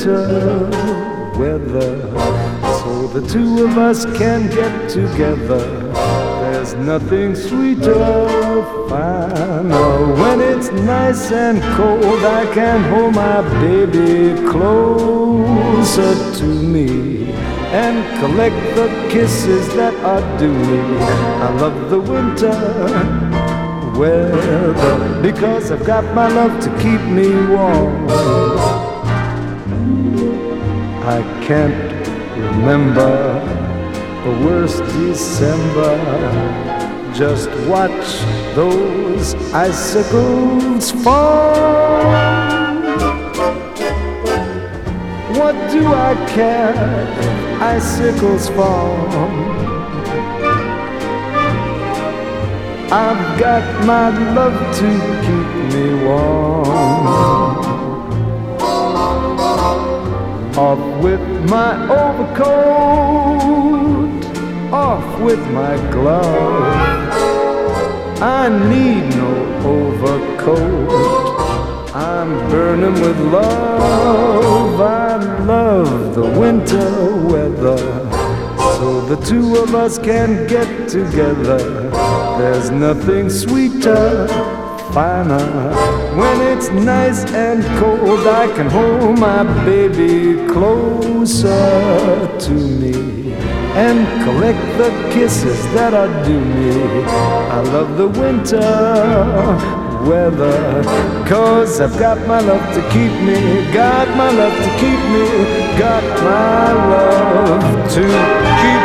winter weather, so the two of us can get together. There's nothing sweeter, finer. When it's nice and cold, I can hold my baby closer to me and collect the kisses that are due me. I love the winter weather because I've got my love to keep me warm. I can't remember the worst December. Just watch those icicles fall. What do I care if icicles fall? I've got my love to keep me warm. Off with my overcoat, off with my gloves. I need no overcoat, I'm burning with love. I love the winter weather, so the two of us can get together. There's nothing sweeter, finer. When it's nice and cold, I can hold my baby closer to me and collect the kisses that are due me. I love the winter weather, 'cause I've got my love to keep me, got my love to keep me, got my love to keep me.